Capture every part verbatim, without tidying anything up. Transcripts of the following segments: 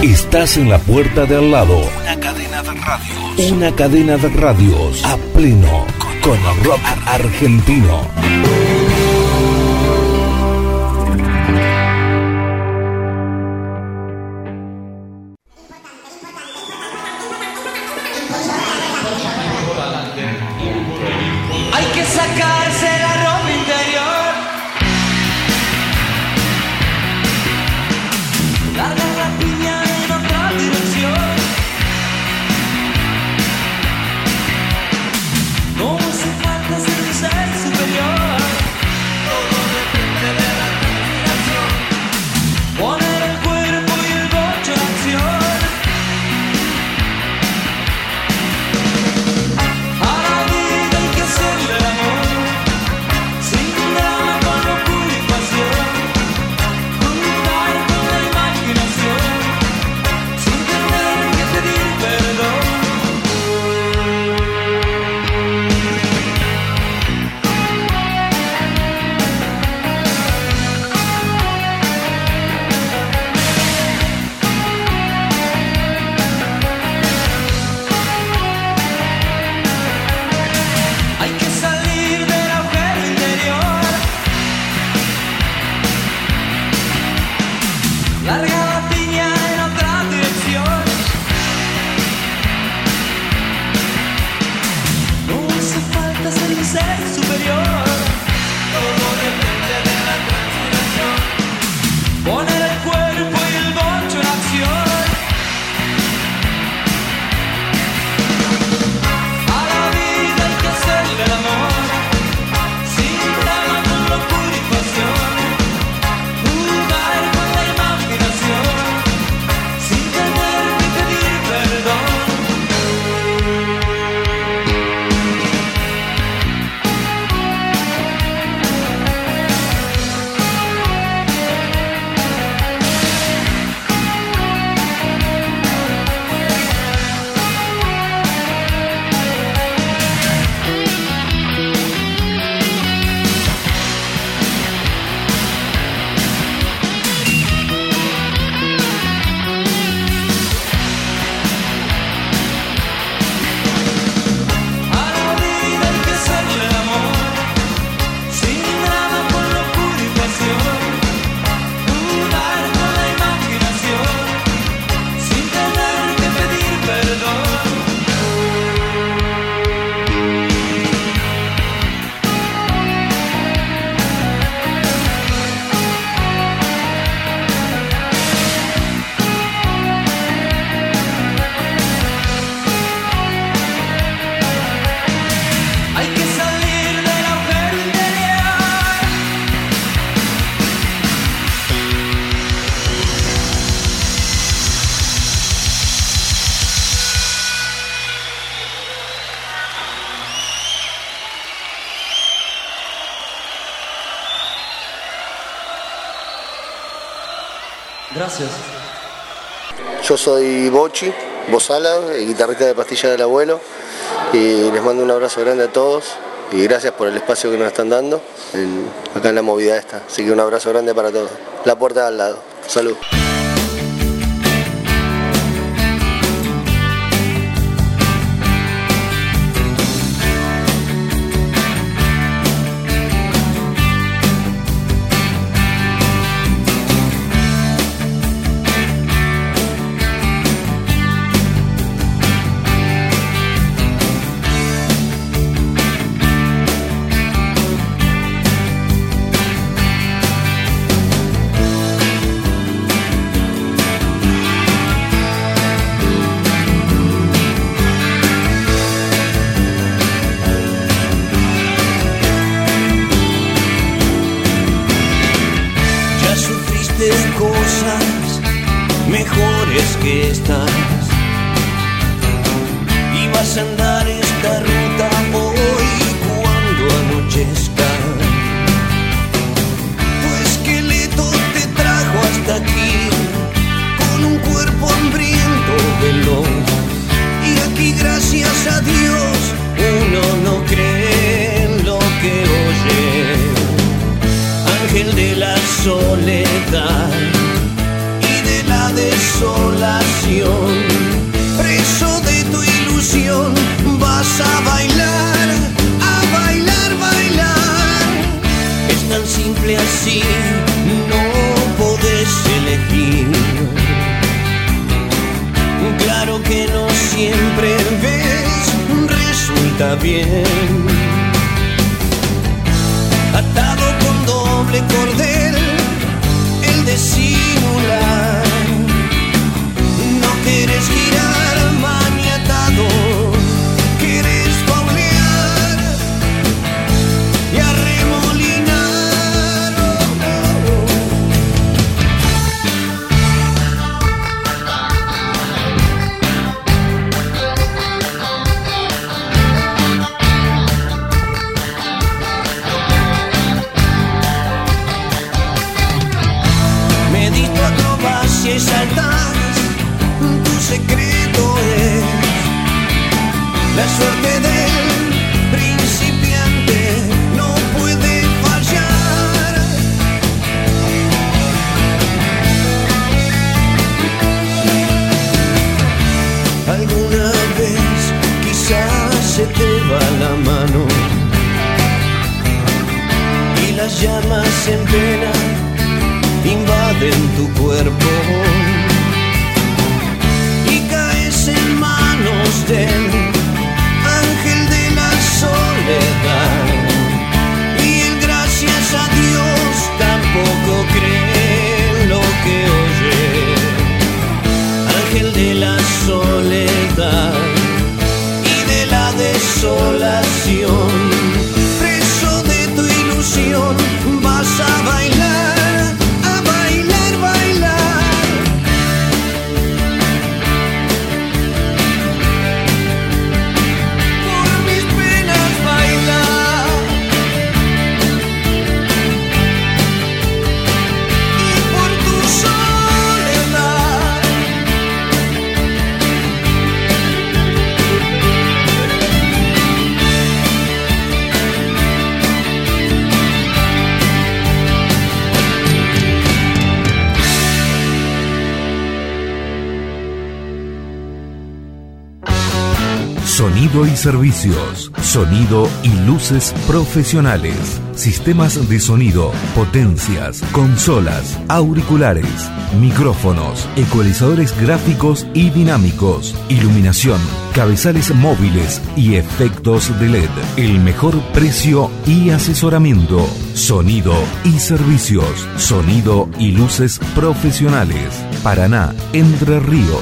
Estás en la puerta de al lado. Una cadena de radios. Una cadena de radios a pleno con el rock argentino. Hay que sacarse la ropa interior, largar la piña en otra dirección. No hace falta ser un ser superior, todo depende de la combinación. Poner el cuerpo y el bocho en acción. A la vida hay que hacerle el amor, sin drama, con locura y pasión. Jugar con la imaginación, sin tener que pedir perdón. Hay que salir del agujero interior, larga la piña en otra dirección. No hace falta ser un ser superior, todo depende de la transpiración. Poner el cuerpo y el bocho en acción. A la vida hay que hacerle el amor, sin drama, con locura y pasión. Jugar con la imaginación, sin tener que pedir perdón. A la vida hay que hacerle el amor, sin drama, con locura y pasión. Jugar con la imaginación, sin tener que pedir perdón. Hay que salir del agujero interior, gracias. Yo soy Bochi, Bozala, guitarrista de Pastilla del Abuelo, y les mando un abrazo grande a todos y gracias por el espacio que nos están dando en- acá en la movida esta. Así que un abrazo grande para todos. La puerta de al lado. Salud. Ya sufriste cosas mejores que estas y vas a andar esta ruta hoy cuando anochezca. Tu esqueleto te trajo hasta aquí con un cuerpo hambriento veloz, y aquí gracias a Dios uno no cree en lo que oye. Ángel de la soledad y de la desolación. Preso de tu ilusión, vas a bailar, a bailar, bailar. Es tan simple así, no podés elegir. Claro que no siempre ves, resulta bien. Atado con doble cordel, el disimular. No quieres girar maniatado, quieres faulear y arremolinar. Oh, oh. Me diste acrobacia y saltas, tu secreto es la suerte del principiante, no puede fallar. Alguna vez quizás se te va la mano y las llamas en pena invaden tu cuerpo y caes en manos del ángel de la soledad. Y el gracias a Dios tampoco cree lo que oye. Ángel de la soledad y de la desolación. Preso de tu ilusión, vas a bailar, a bailar, bailar. Por mis penas bailar y por tu soledad. Sonido y servicios, sonido y luces profesionales, sistemas de sonido, potencias, consolas, auriculares, micrófonos, ecualizadores gráficos y dinámicos, iluminación, cabezales móviles y efectos de L E D. El mejor precio y asesoramiento. Sonido y servicios, sonido y luces profesionales. Paraná, Entre Ríos.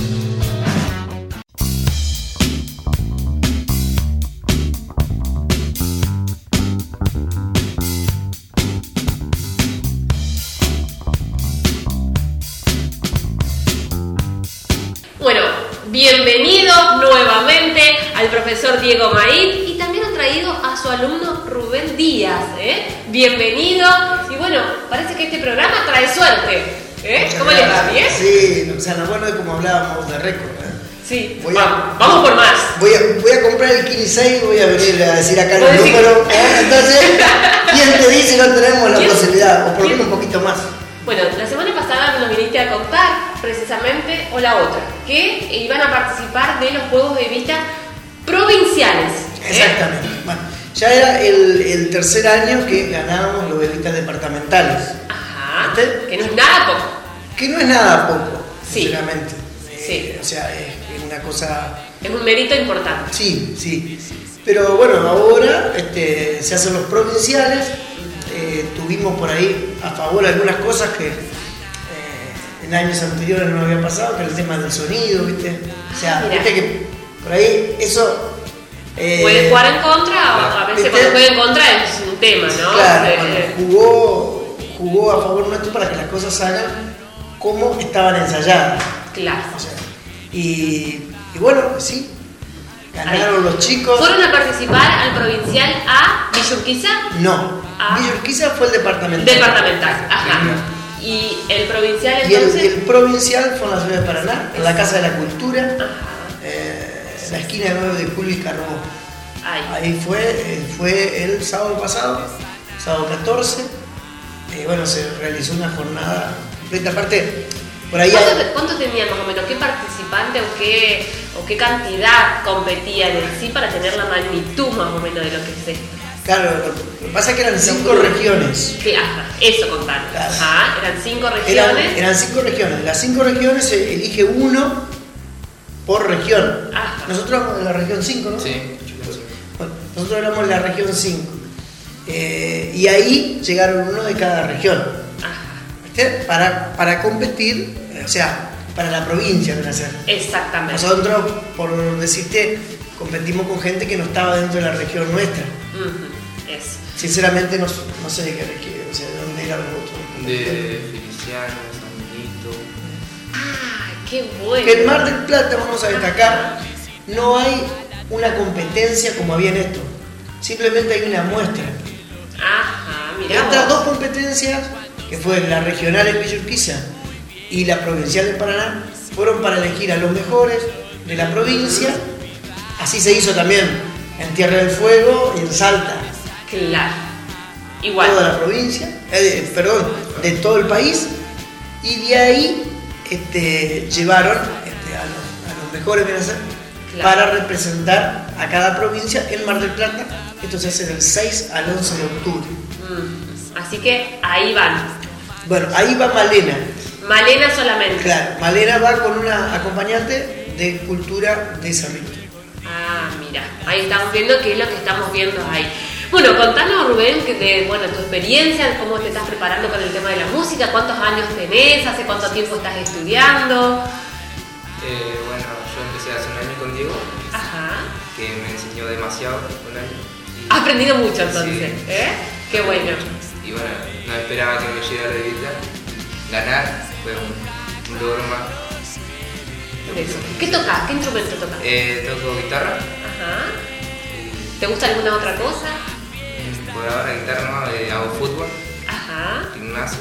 Bienvenidos nuevamente al profesor Diego Maíz y también ha traído a su alumno Rubén Díaz, ¿eh? Bienvenido. Y bueno, parece que este programa trae suerte, ¿eh? ¿Cómo les va? ¿Bien? Sí, o sea, lo bueno es como hablábamos de récord, ¿eh? Sí, voy vamos, a, vamos por más. Voy a, voy a comprar el quince y voy a venir a decir acá el decir... número, ¿eh? Entonces, ¿quién te dice no tenemos la ¿Quién? posibilidad? O por lo ¿Quién? menos un poquito más. Bueno, la semana pasada nos viniste a contar precisamente, o la otra, que iban a participar de los Juegos de Vista provinciales. ¿eh? Exactamente. Bueno, ya era el, el tercer año que ganábamos los de vistas departamentales. Ajá. ¿Viste? Que no es nada poco. Que no es nada poco, Sí. sinceramente. Sí. Eh, o sea, es, es una cosa... Es un mérito importante. Sí, sí. Pero bueno, ahora este, se hacen los provinciales. Eh, tuvimos por ahí a favor algunas cosas que eh, en años anteriores no había pasado, que era el tema del sonido, ¿viste? O sea, Mirá. viste que por ahí eso... Eh, Puede jugar en contra, o a veces ¿viste? cuando juega en contra es un tema, ¿no? Claro, Eh, bueno, eh, jugó, jugó a favor nuestro para que las cosas salgan como estaban ensayadas. claro. O sea, y, y bueno, sí, ganaron los chicos. ¿Fueron a participar al provincial a Villurquiza? No, Ah. Villurquiza fue el departamental. Departamental, ajá. Y el provincial Y el, entonces. y el provincial fue en la ciudad de Paraná, en la Casa de la Cultura, Ajá. eh, en la esquina de nueve de julio y Carbó. Ay. Ahí fue, eh, fue el sábado pasado, sábado catorce. Eh, bueno, se realizó una jornada completa. Aparte, Por ahí ¿Cuánto, hay- cuánto tenían más o menos? ¿Qué participante o qué, o qué cantidad competían en sí para tener la magnitud más o menos de lo que es esto? Claro, lo que pasa es que eran cinco regiones. Que, ajá, eso contaron. Claro. Ajá, eran cinco Eran, regiones. eran cinco regiones. Las cinco regiones se elige uno por región. Ajá. Nosotros éramos de la región cinco, ¿no? Sí. Bueno, nosotros éramos de la región cinco. Eh, y ahí llegaron uno de cada región. Ajá, ¿Viste? Para, para competir, eh, o sea, para la provincia de hacer. exactamente. Nosotros, por decirte, competimos con gente que no estaba dentro de la región nuestra. Ujú, eso. Sinceramente no, no sé de qué región, o sea, de dónde eran los otros. De Feliciano, San Benito. Ah, qué bueno. Que en Mar del Plata, vamos a destacar, no hay una competencia como había en esto. Simplemente hay una muestra. Ajá, Y mirá estas vos. dos competencias, que fue la regional en Villa Urquiza y la provincial en Paraná, fueron para elegir a los mejores de la provincia. Así se hizo también en Tierra del Fuego y en Salta. Claro. Igual. Toda la provincia, eh, perdón, de todo el país. Y de ahí este, llevaron este, a, los, a los mejores de la Claro. para representar a cada provincia en Mar del Plata. Esto se hace del seis al once de octubre. Mm, Así que ahí van. Bueno, ahí va Malena. Malena solamente. Claro, Malena va con una acompañante de cultura de Cerrito. Ah, mira, ahí estamos viendo qué es lo que estamos viendo ahí. Bueno, contanos, Rubén, que de, bueno, tu experiencia, cómo te estás preparando con el tema de la música, cuántos años tenés, hace cuánto tiempo estás estudiando. Eh, bueno, yo empecé hace un año con Diego, Ajá. que me enseñó demasiado un año. Y, Has aprendido mucho entonces, Sí. ¿eh? Qué bueno. y bueno, no esperaba que me llegara de vida. Ganar fue un, un logro más. Eso. ¿Qué tocas? ¿Qué instrumento tocas? Eh, toco guitarra Ajá. y ¿Te gusta alguna otra cosa? por ahora guitarra no, eh, hago fútbol, Ajá. gimnasio.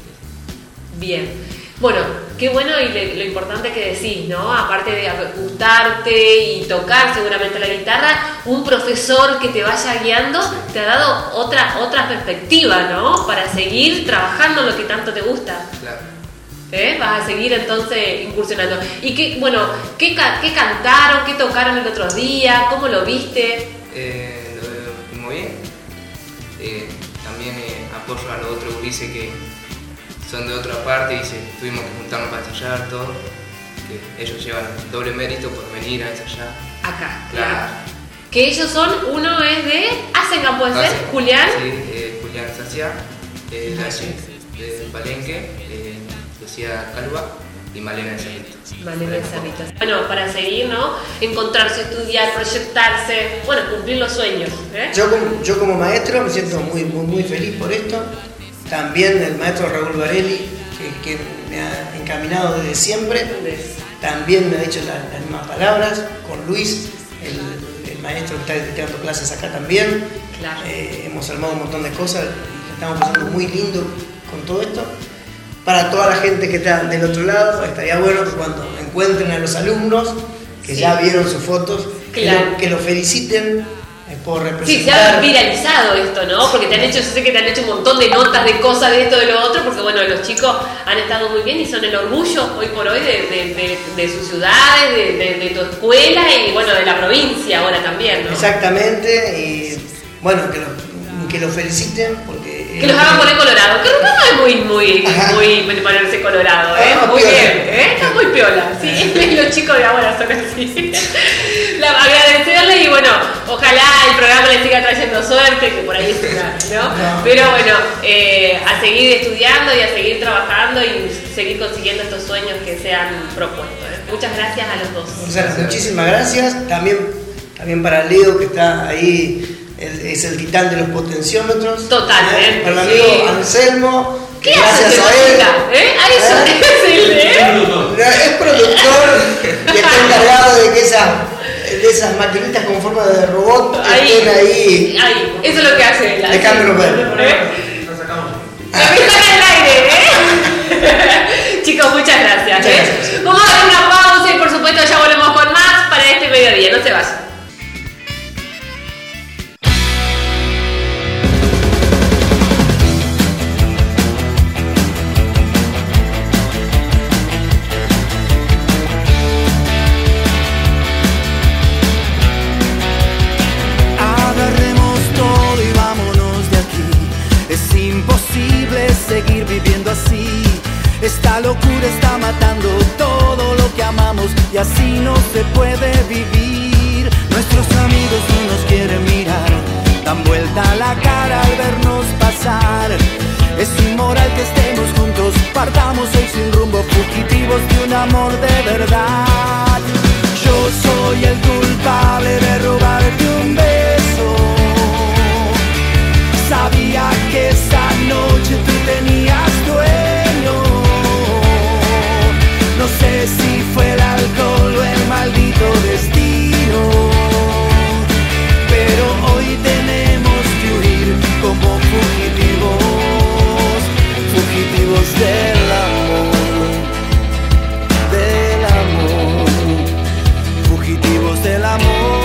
Bien. Bueno, qué bueno y le- lo importante que decís, ¿no? Aparte de gustarte y tocar seguramente la guitarra, un profesor que te vaya guiando te ha dado otra, otra perspectiva, ¿no? Para seguir trabajando en lo que tanto te gusta. Claro. ¿Eh? Vas a seguir entonces incursionando. ¿Y qué, bueno, qué, ca- qué cantaron, qué tocaron el otro día? ¿Cómo lo viste? Eh, lo veo muy bien. Eh, también eh, apoyo a los otros gurises que son de otra parte y se, tuvimos que juntarnos para ensayar todo. Que ellos llevan doble mérito por venir a ensayar. Acá. Claro. Que ellos son, uno es de Asengan, ¿puede ser? Hacen- Julián. Sí, eh, Julián Sacia, eh, de allí, de Palenque, eh, Lucía Calva y Malena de Cerrito. Malena de Cerrito. Bueno, para seguir, ¿no? Encontrarse, estudiar, proyectarse, bueno, cumplir los sueños. ¿eh? Yo como, yo como maestro me siento muy, muy, muy feliz por esto. También el maestro Raúl Varelli, que, que me ha encaminado desde siempre, también me ha dicho las, las mismas palabras. Con Luis, el, el maestro que está dando clases acá también. Claro. Eh, hemos armado un montón de cosas y estamos pasando muy lindo con todo esto. Para toda la gente que está del otro lado, estaría bueno que cuando encuentren a los alumnos, que Sí. ya vieron sus fotos, que Claro. lo- que los feliciten eh, por representar. Sí, se ha viralizado esto, ¿no? Porque te han hecho, yo sé que te han hecho un montón de notas de cosas de esto, de lo otro, porque bueno, los chicos han estado muy bien y son el orgullo hoy por hoy de, de, de, de sus ciudades, de, de, de tu escuela y bueno, de la provincia ahora también, ¿no? Exactamente, y bueno, que los, que los feliciten porque... Que los hagan poner colorado, que Rubén no es muy, muy, Ajá. muy, muy ponerse colorado, ¿eh? Ah, Muy piola. bien, ¿eh? Está muy piola, sí. Los chicos de ahora son así. La, agradecerle y bueno, ojalá el programa le siga trayendo suerte, que por ahí está, ¿no? No. Pero bueno, eh, a seguir estudiando y a seguir trabajando y seguir consiguiendo estos sueños que se han propuesto, ¿eh? Muchas gracias a los dos. O sea, muchísimas gracias. También, también para Leo, que está ahí, es, es el titán de los potenciómetros. Totalmente, ¿Eh? Para el sí. amigo Anselmo. ¿Qué gracias haces, a él. chica? ¿Eh? Ah, eso ¿Eh? es el, ¿eh? No, es productor y está encargado de que esas, de esas maquinitas con forma de robot Ahí, estén ahí. ahí, eso es lo que hace él. Déjamelo ver. ¿Eh? La que está en el aire, ¿eh? Chicos, muchas gracias, Muchas ¿eh? gracias. Vamos a dar una pausa y por supuesto ya volvemos con más para este mediodía, no se vayan. vida está matando todo lo que amamos y así no se puede vivir. Nuestros amigos no nos quieren mirar, dan vuelta la cara al vernos pasar. Es inmoral que estemos juntos, partamos hoy sin rumbo, fugitivos de un amor de verdad. Yo soy el culpable de robarte un beso. Sabía que esa noche tú tenías dueño. No sé si fue el alcohol o el maldito destino, pero hoy tenemos que huir como fugitivos, fugitivos del amor, del amor, fugitivos del amor.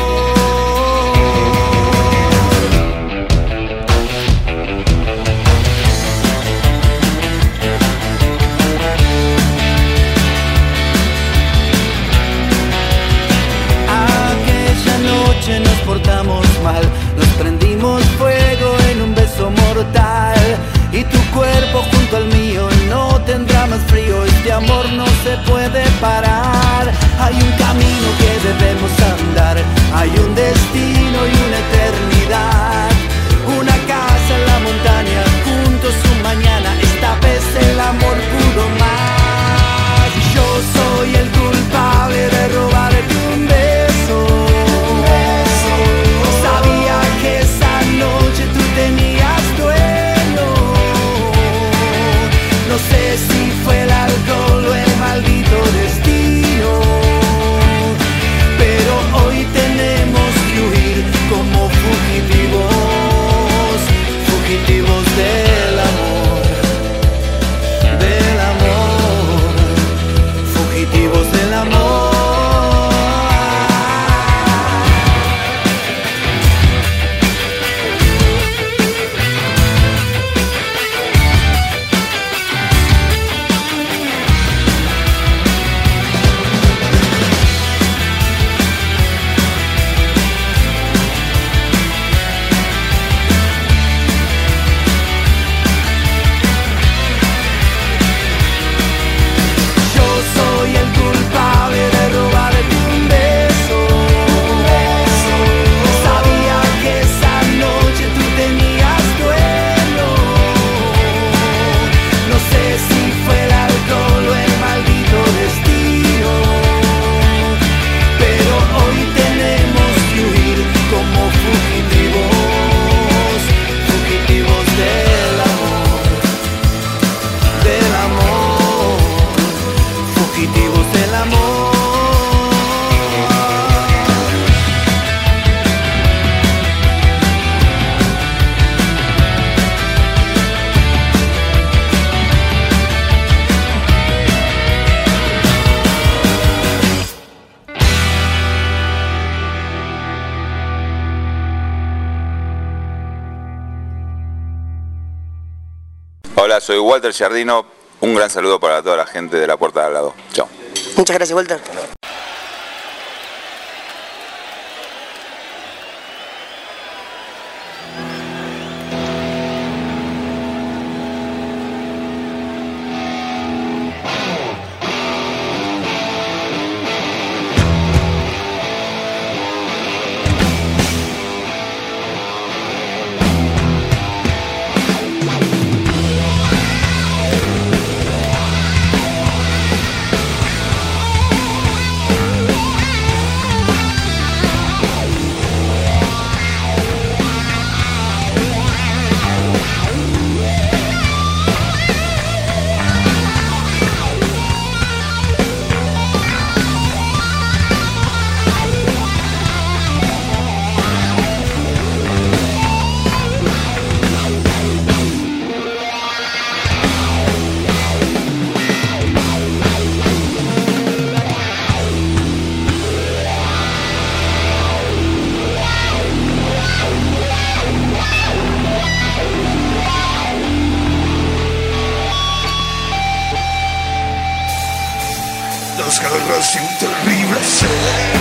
Nos portamos mal, nos prendimos fuego en un beso mortal, y tu cuerpo junto al mío no tendrá más frío. Este amor no se puede parar. Hay un camino que debemos andar, hay un destino y una eternidad. Una casa en la montaña, juntos un mañana. Esta vez el amor pudo más. Yo soy el culpable de robarte un beso. Sabía que esa noche tú tenías dueño. No sé si fue el alcohol o el maldito destino, pero hoy tenemos que huir como fugitivos, fugitivos del amor, del amor, fugitivos del amor. Hola, soy Walter Giardino. Un gran saludo para toda la gente de La Puerta de Al Lado. Chao. Muchas gracias, Walter. Las garras de un terrible ser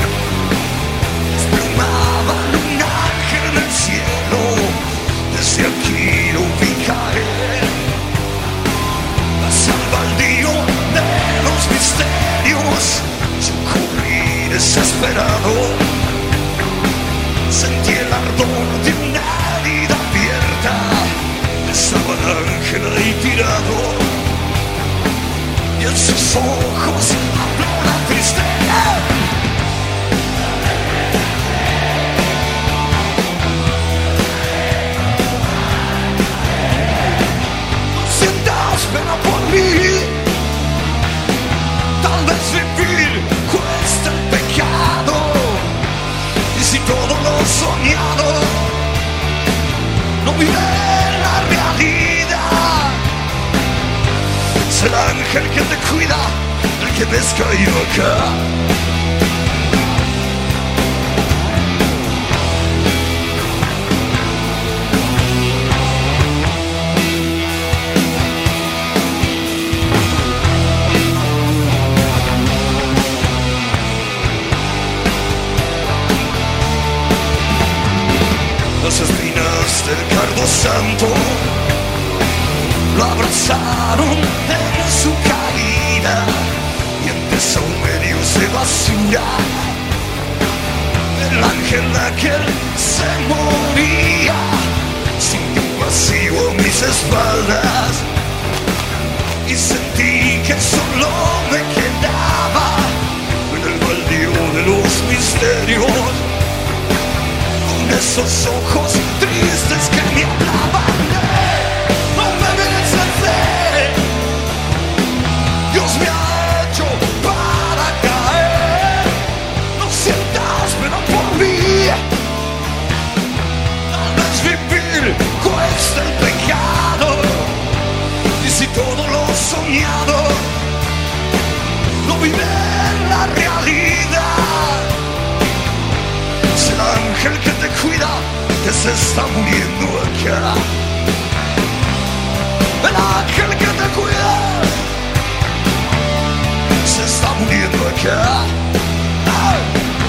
desplumaban un ángel en el cielo. Desde aquí lo vi caer, vas al baldío tus ojos habló la tristeza. No sientas pena por mí. Tal vez vivir cuesta el pecado. Y si todo lo soñado no vive la realidad, es el ángel que te cuida, el que ves caído acá. Las espinas del cardo santo lo abrazaron en su caída y empezó medio de basura. El ángel aquel se moría, sintió un vacío en mis espaldas y sentí que solo me quedaba en el baldío de los misterios. Esos ojos tristes que me hablaban, no me vences, Dios me ha hecho para caer. No sientas pena por mí. Tal vez vivir cuesta el pecado. Y si todo lo soñado no vive en la realidad, es el ángel que te cuida, que se está muriendo acá. El ángel que te cuida se está muriendo acá. ¡Ay!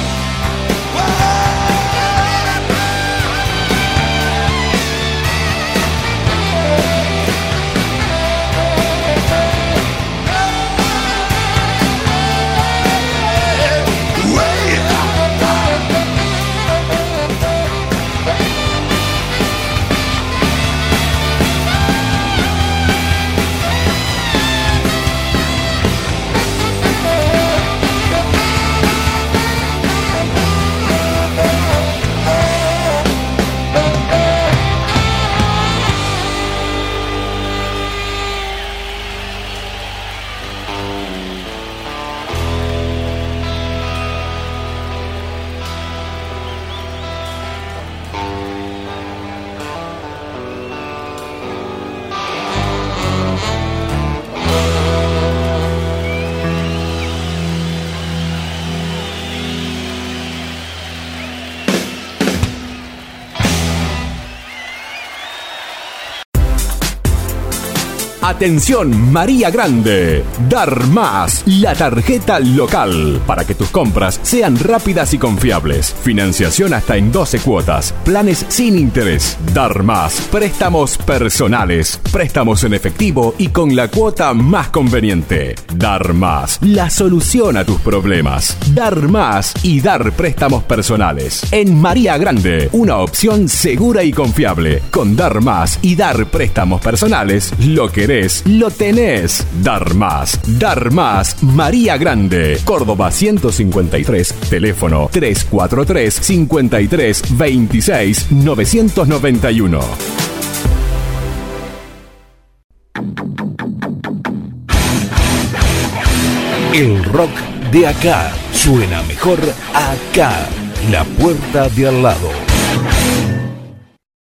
Atención María Grande, Dar Más, la tarjeta local, para que tus compras sean rápidas y confiables. Financiación hasta en doce cuotas, planes sin interés. Dar Más, préstamos personales, préstamos en efectivo y con la cuota más conveniente. Dar Más, la solución a tus problemas. Dar Más y dar préstamos personales. En María Grande, una opción segura y confiable. Con Dar Más y dar préstamos personales, lo querés, lo tenés. Dar Más, Dar Más, María Grande, Córdoba ciento cincuenta y tres, teléfono tres cuatro tres, cinco tres, dos seis, nueve nueve uno. El rock de acá suena mejor acá. La puerta de al lado.